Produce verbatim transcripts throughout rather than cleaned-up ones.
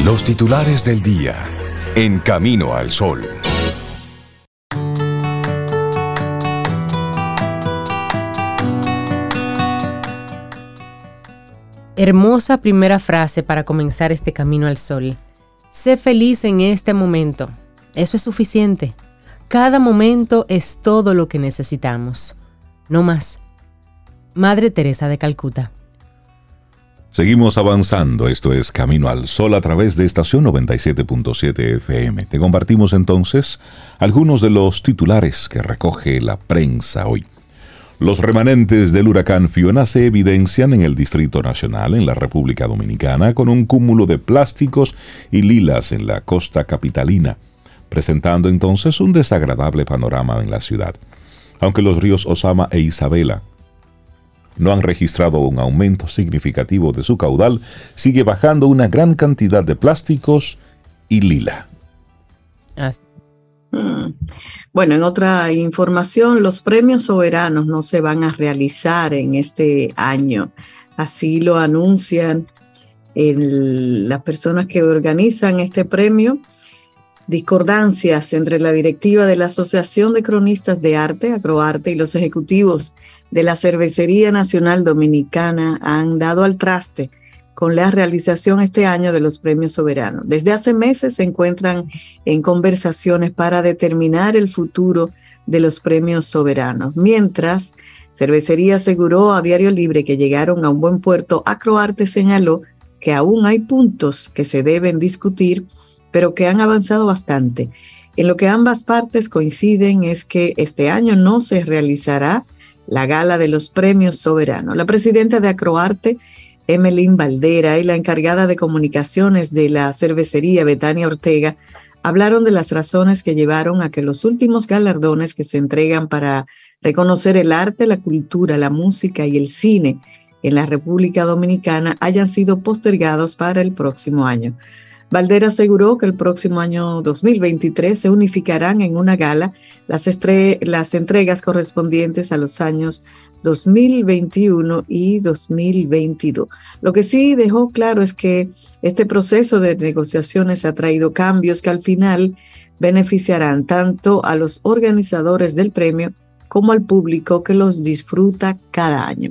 Los titulares del día en Camino al Sol. Hermosa primera frase para comenzar este camino al sol. Sé feliz en este momento. Eso es suficiente. Cada momento es todo lo que necesitamos. No más. Madre Teresa de Calcuta. Seguimos avanzando. Esto es Camino al Sol a través de estación noventa y siete punto siete F M. Te compartimos entonces algunos de los titulares que recoge la prensa hoy. Los remanentes del huracán Fiona se evidencian en el Distrito Nacional, en la República Dominicana, con un cúmulo de plásticos y lilas en la costa capitalina, presentando entonces un desagradable panorama en la ciudad. Aunque los ríos Osama e Isabela no han registrado un aumento significativo de su caudal, sigue bajando una gran cantidad de plásticos y lila. Así. Hmm. Bueno, en otra información, los premios soberanos no se van a realizar en este año. Así lo anuncian el, las personas que organizan este premio. Discordancias entre la directiva de la Asociación de Cronistas de Arte, Acroarte, y los ejecutivos de la Cervecería Nacional Dominicana han dado al traste con la realización este año de los premios soberanos. Desde hace meses se encuentran en conversaciones para determinar el futuro de los premios soberanos. Mientras, Cervecería aseguró a Diario Libre que llegaron a un buen puerto, Acroarte señaló que aún hay puntos que se deben discutir, pero que han avanzado bastante. En lo que ambas partes coinciden es que este año no se realizará la gala de los premios soberanos. La presidenta de Acroarte, Emelín Valdera, y la encargada de comunicaciones de la cervecería, Betania Ortega, hablaron de las razones que llevaron a que los últimos galardones que se entregan para reconocer el arte, la cultura, la música y el cine en la República Dominicana hayan sido postergados para el próximo año. Valdera aseguró que el próximo año dos mil veintitrés se unificarán en una gala las, estre- las entregas correspondientes a los años dos mil veintiuno y dos mil veintidós. Lo que sí dejó claro es que este proceso de negociaciones ha traído cambios que al final beneficiarán tanto a los organizadores del premio como al público que los disfruta cada año.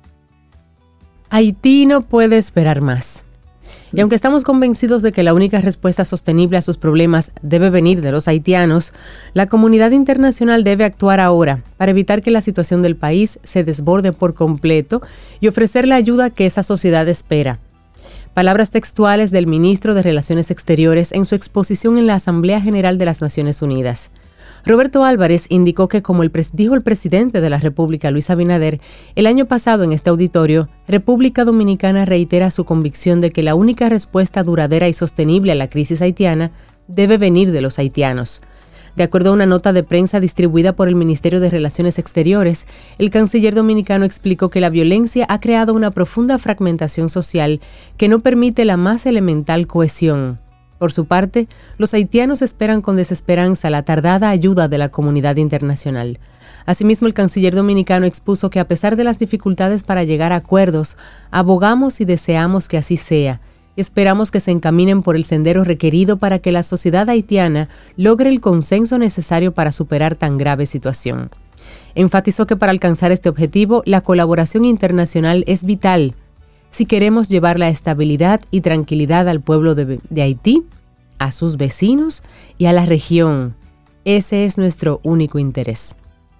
Haití no puede esperar más. Y aunque estamos convencidos de que la única respuesta sostenible a sus problemas debe venir de los haitianos, la comunidad internacional debe actuar ahora para evitar que la situación del país se desborde por completo y ofrecer la ayuda que esa sociedad espera. Palabras textuales del ministro de Relaciones Exteriores en su exposición en la Asamblea General de las Naciones Unidas. Roberto Álvarez indicó que, como el pres- dijo el presidente de la República, Luis Abinader, el año pasado en este auditorio, República Dominicana reitera su convicción de que la única respuesta duradera y sostenible a la crisis haitiana debe venir de los haitianos. De acuerdo a una nota de prensa distribuida por el Ministerio de Relaciones Exteriores, el canciller dominicano explicó que la violencia ha creado una profunda fragmentación social que no permite la más elemental cohesión. Por su parte, los haitianos esperan con desesperanza la tardada ayuda de la comunidad internacional. Asimismo, el canciller dominicano expuso que a pesar de las dificultades para llegar a acuerdos, abogamos y deseamos que así sea. Esperamos que se encaminen por el sendero requerido para que la sociedad haitiana logre el consenso necesario para superar tan grave situación. Enfatizó que para alcanzar este objetivo, la colaboración internacional es vital si queremos llevar la estabilidad y tranquilidad al pueblo de, de Haití, a sus vecinos y a la región. Ese es nuestro único interés.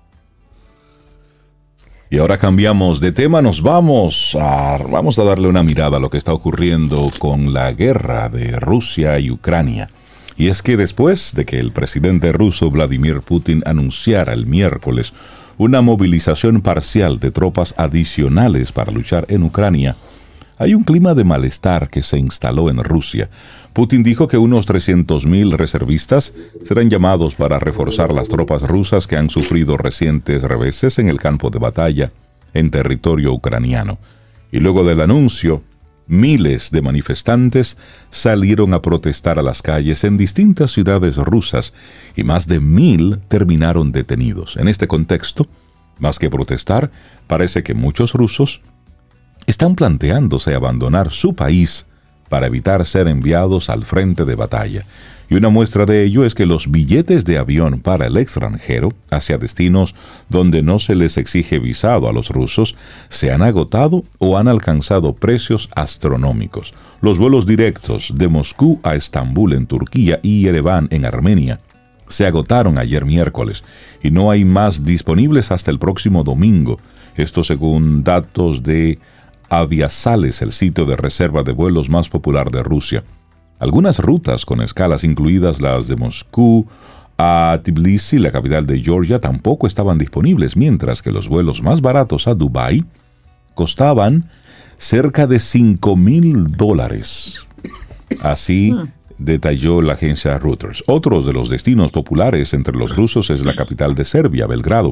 Y ahora cambiamos de tema, nos vamos a, vamos a darle una mirada a lo que está ocurriendo con la guerra de Rusia y Ucrania. Y es que después de que el presidente ruso Vladimir Putin anunciara el miércoles una movilización parcial de tropas adicionales para luchar en Ucrania, hay un clima de malestar que se instaló en Rusia. Putin dijo que unos trescientos mil reservistas serán llamados para reforzar las tropas rusas que han sufrido recientes reveses en el campo de batalla en territorio ucraniano. Y luego del anuncio, miles de manifestantes salieron a protestar a las calles en distintas ciudades rusas y más de mil terminaron detenidos. En este contexto, más que protestar, parece que muchos rusos están planteándose abandonar su país para evitar ser enviados al frente de batalla. Y una muestra de ello es que los billetes de avión para el extranjero, hacia destinos donde no se les exige visado a los rusos, se han agotado o han alcanzado precios astronómicos. Los vuelos directos de Moscú a Estambul en Turquía y Ereván en Armenia se agotaron ayer miércoles y no hay más disponibles hasta el próximo domingo. Esto según datos de Aviasales, el sitio de reserva de vuelos más popular de Rusia. Algunas rutas con escalas, incluidas las de Moscú a Tbilisi, la capital de Georgia, tampoco estaban disponibles, mientras que los vuelos más baratos a Dubái costaban cerca de cinco mil dólares. Así detalló la agencia Reuters. Otro de los destinos populares entre los rusos es la capital de Serbia, Belgrado,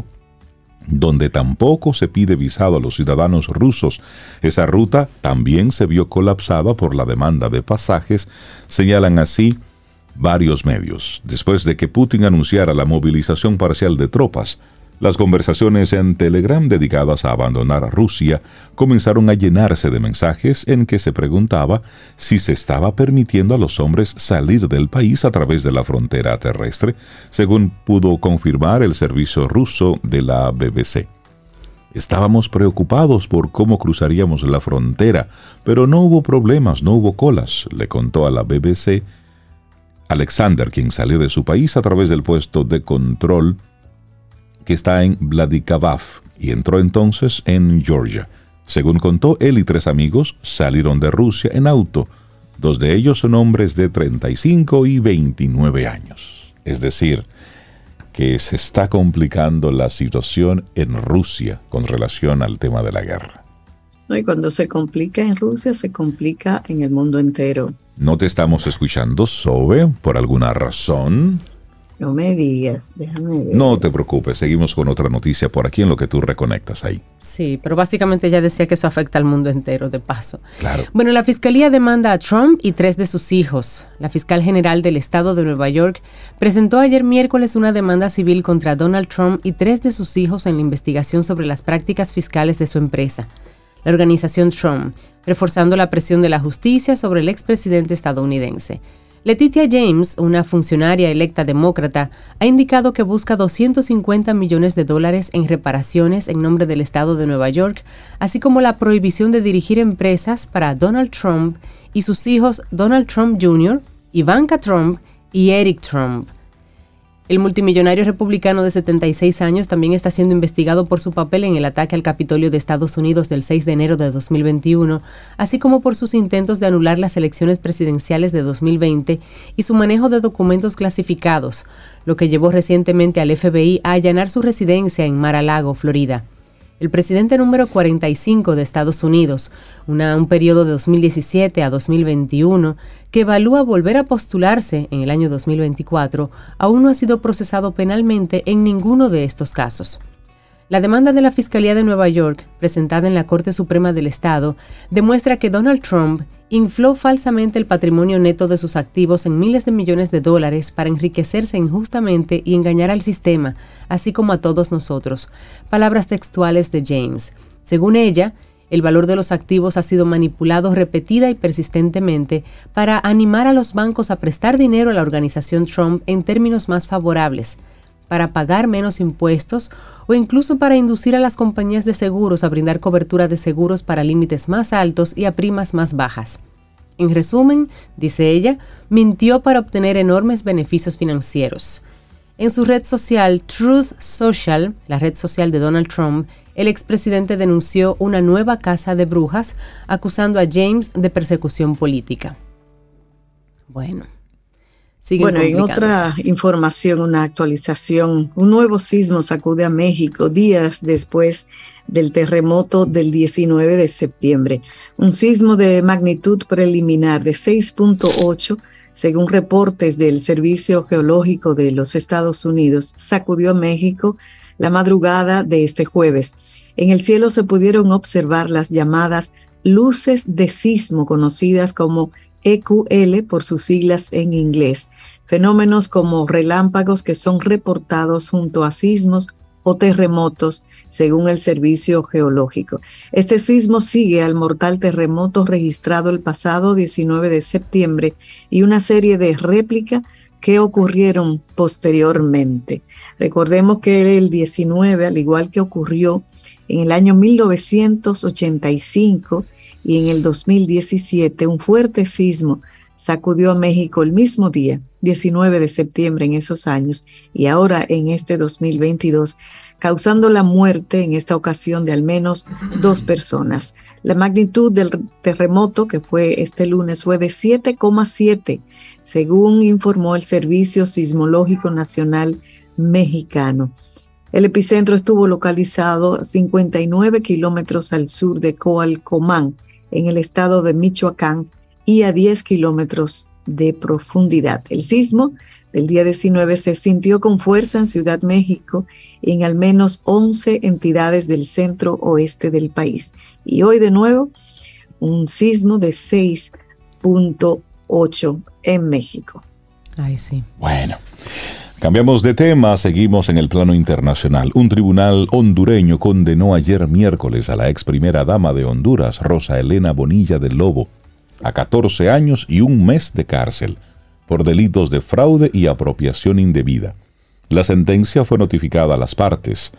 donde tampoco se pide visado a los ciudadanos rusos. Esa ruta también se vio colapsada por la demanda de pasajes, señalan así varios medios. Después de que Putin anunciara la movilización parcial de tropas, las conversaciones en Telegram dedicadas a abandonar a Rusia comenzaron a llenarse de mensajes en que se preguntaba si se estaba permitiendo a los hombres salir del país a través de la frontera terrestre, según pudo confirmar el servicio ruso de la B B C. Estábamos preocupados por cómo cruzaríamos la frontera, pero no hubo problemas, no hubo colas, le contó a la B B C Alexander, quien salió de su país a través del puesto de control que está en Vladikavkaz y entró entonces en Georgia. Según contó, él y tres amigos salieron de Rusia en auto. Dos de ellos son hombres de treinta y cinco y veintinueve años. Es decir, que se está complicando la situación en Rusia con relación al tema de la guerra. No, y cuando se complica en Rusia, se complica en el mundo entero. ¿No te estamos escuchando, Sobe, por alguna razón? No me digas, déjame ver. No te preocupes, seguimos con otra noticia por aquí en lo que tú reconectas ahí. Sí, pero básicamente ella decía que eso afecta al mundo entero, de paso. Claro. Bueno, la fiscalía demanda a Trump y tres de sus hijos. La fiscal general del estado de Nueva York presentó ayer miércoles una demanda civil contra Donald Trump y tres de sus hijos en la investigación sobre las prácticas fiscales de su empresa, la organización Trump, reforzando la presión de la justicia sobre el expresidente estadounidense. Letitia James, una funcionaria electa demócrata, ha indicado que busca doscientos cincuenta millones de dólares en reparaciones en nombre del estado de Nueva York, así como la prohibición de dirigir empresas para Donald Trump y sus hijos Donald Trump junior, Ivanka Trump y Eric Trump. El multimillonario republicano de setenta y seis años también está siendo investigado por su papel en el ataque al Capitolio de Estados Unidos del seis de enero de dos mil veintiuno, así como por sus intentos de anular las elecciones presidenciales de dos mil veinte y su manejo de documentos clasificados, lo que llevó recientemente al F B I a allanar su residencia en Mar-a-Lago, Florida. El presidente número cuarenta y cinco de Estados Unidos, una, un periodo de dos mil diecisiete a dos mil veintiuno, que evalúa volver a postularse en el año dos mil veinticuatro, aún no ha sido procesado penalmente en ninguno de estos casos. La demanda de la Fiscalía de Nueva York, presentada en la Corte Suprema del Estado, demuestra que Donald Trump infló falsamente el patrimonio neto de sus activos en miles de millones de dólares para enriquecerse injustamente y engañar al sistema, así como a todos nosotros. Palabras textuales de James. Según ella, el valor de los activos ha sido manipulado repetida y persistentemente para animar a los bancos a prestar dinero a la organización Trump en términos más favorables, para pagar menos impuestos o incluso para inducir a las compañías de seguros a brindar cobertura de seguros para límites más altos y a primas más bajas. En resumen, dice ella, mintió para obtener enormes beneficios financieros. En su red social Truth Social, la red social de Donald Trump, el expresidente denunció una nueva caza de brujas acusando a James de persecución política. Bueno. Bueno, en otra información, una actualización, un nuevo sismo sacude a México días después del terremoto del diecinueve de septiembre. Un sismo de magnitud preliminar de seis punto ocho, según reportes del Servicio Geológico de los Estados Unidos, sacudió a México la madrugada de este jueves. En el cielo se pudieron observar las llamadas luces de sismo, conocidas como E Q L por sus siglas en inglés, fenómenos como relámpagos que son reportados junto a sismos o terremotos según el Servicio Geológico. Este sismo sigue al mortal terremoto registrado el pasado diecinueve de septiembre y una serie de réplicas que ocurrieron posteriormente. Recordemos que el diecinueve, al igual que ocurrió en el año mil novecientos ochenta y cinco y en el dos mil diecisiete, un fuerte sismo sacudió a México el mismo día, diecinueve de septiembre en esos años, y ahora en este dos mil veintidós, causando la muerte en esta ocasión de al menos dos personas. La magnitud del terremoto, que fue este lunes, fue de siete coma siete, según informó el Servicio Sismológico Nacional Mexicano. El epicentro estuvo localizado a cincuenta y nueve kilómetros al sur de Coalcomán, en el estado de Michoacán, y a diez kilómetros de profundidad. El sismo del día diecinueve se sintió con fuerza en Ciudad México y en al menos once entidades del centro oeste del país. Y hoy de nuevo, un sismo de seis punto ocho en México. Ay, sí. Bueno. Cambiamos de tema, seguimos en el plano internacional. Un tribunal hondureño condenó ayer miércoles a la ex primera dama de Honduras, Rosa Elena Bonilla del Lobo, a catorce años y un mes de cárcel por delitos de fraude y apropiación indebida. La sentencia fue notificada a las partes,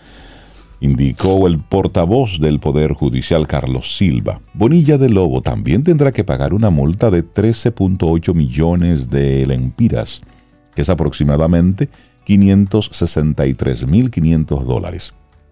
indicó el portavoz del Poder Judicial, Carlos Silva. Bonilla del Lobo también tendrá que pagar una multa de trece punto ocho millones de lempiras, que es aproximadamente quinientos sesenta y tres mil quinientos dólares.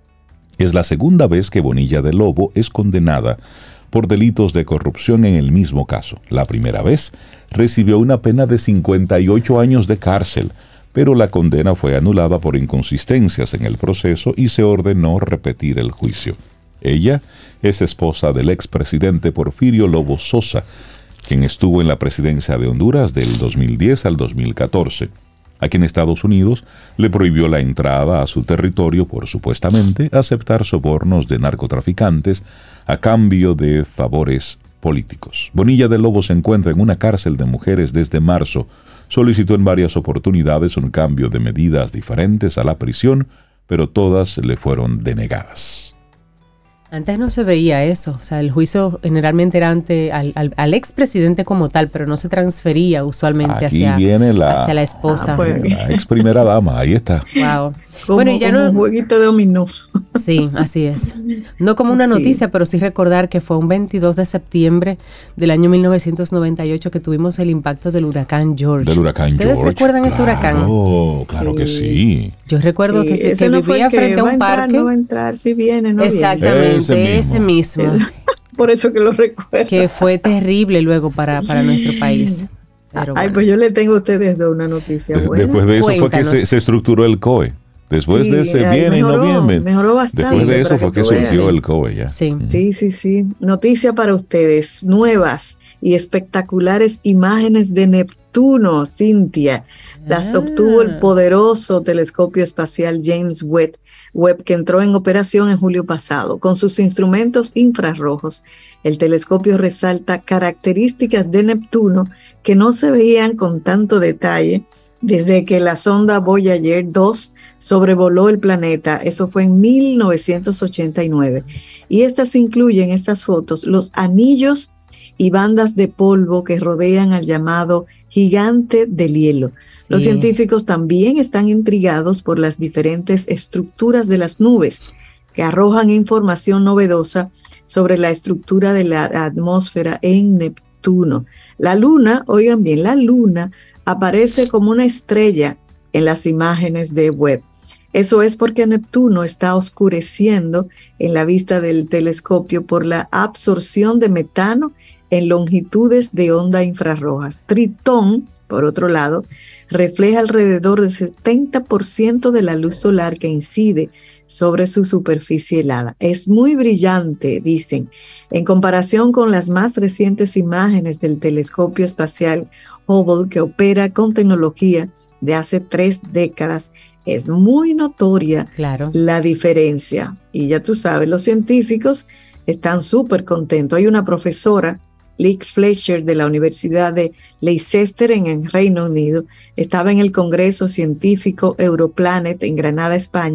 Es la segunda vez que Bonilla del Lobo es condenada por delitos de corrupción en el mismo caso. La primera vez recibió una pena de cincuenta y ocho años de cárcel, pero la condena fue anulada por inconsistencias en el proceso y se ordenó repetir el juicio. Ella es esposa del expresidente Porfirio Lobo Sosa, quien estuvo en la presidencia de Honduras del dos mil diez al dos mil catorce, a quien Estados Unidos le prohibió la entrada a su territorio por supuestamente aceptar sobornos de narcotraficantes a cambio de favores políticos. Bonilla del Lobo se encuentra en una cárcel de mujeres desde marzo. Solicitó en varias oportunidades un cambio de medidas diferentes a la prisión, pero todas le fueron denegadas. Antes no se veía eso, o sea, el juicio generalmente era ante al, al, al expresidente como tal, pero no se transfería usualmente Aquí hacia, viene la, hacia la esposa. Ah, pues. La ex primera dama, ahí está. Wow. Como, bueno, y ya como no, un jueguito de dominó. Sí, así es. No como una noticia, sí, pero sí recordar que fue un veintidós de septiembre del año mil novecientos noventa y ocho que tuvimos el impacto del huracán George. Del huracán ¿Ustedes George. recuerdan claro, ese huracán? Claro sí. que sí. Yo recuerdo sí, que, que ese no vivía fue frente que a un va a entrar, parque. No va a entrar, si viene, no Exactamente, Ese ese mismo. mismo. Ese mismo. Por eso que lo recuerdo. Que fue terrible luego para, para nuestro país. Pero Ay, bueno. pues yo le tengo a ustedes dos una noticia De- buena. después de eso Cuéntanos. fue que se, se estructuró el C O E. Después Sí, de ese ahí viene mejoró, y no viene. mejoró bastante, Después de eso para fue que que tú veas. surgió el C O E ya. Sí. Sí, sí, sí. Noticia para ustedes. Nuevas y espectaculares imágenes de Neptuno, Cintia. Las Ah. obtuvo el poderoso telescopio espacial James Webb, Webb, que entró en operación en julio pasado. Con sus instrumentos infrarrojos, el telescopio resalta características de Neptuno que no se veían con tanto detalle desde que la sonda Voyager dos sobrevoló el planeta. Eso fue en mil novecientos ochenta y nueve. Y estas incluyen, estas fotos, los anillos y bandas de polvo que rodean al llamado gigante del hielo. Los Sí. científicos también están intrigados por las diferentes estructuras de las nubes que arrojan información novedosa sobre la estructura de la atmósfera en Neptuno. La luna, oigan bien, la luna aparece como una estrella en las imágenes de Webb. Eso es porque Neptuno está oscureciendo en la vista del telescopio por la absorción de metano en longitudes de onda infrarrojas. Tritón, por otro lado, refleja alrededor del setenta por ciento de la luz solar que incide sobre su superficie helada. Es muy brillante, dicen, en comparación con las más recientes imágenes del telescopio espacial Hubble, que opera con tecnología de hace tres décadas. Es muy notoria Claro. la diferencia. Y ya tú sabes, los científicos están súper contentos. Hay una profesora, Lick Fletcher, de la Universidad de Leicester en el Reino Unido, estaba en el Congreso Científico Europlanet en Granada, España,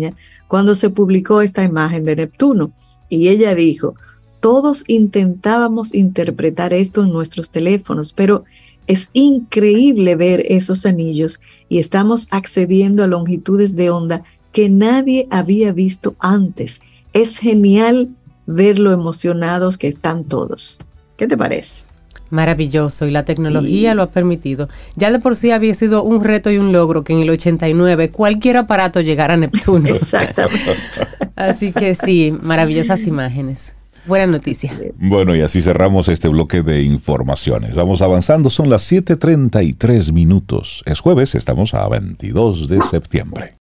cuando se publicó esta imagen de Neptuno. Y ella dijo, todos intentábamos interpretar esto en nuestros teléfonos, pero es increíble ver esos anillos y estamos accediendo a longitudes de onda que nadie había visto antes. Es genial ver lo emocionados que están todos. ¿Qué te parece? Maravilloso, y la tecnología sí. lo ha permitido. Ya de por sí había sido un reto y un logro que en el ochenta y nueve cualquier aparato llegara a Neptuno. Exactamente. Así que sí, maravillosas imágenes. Buena noticia. Bueno, y así cerramos este bloque de informaciones. Vamos avanzando, son las siete treinta y tres minutos. Es jueves, estamos a veintidós de septiembre.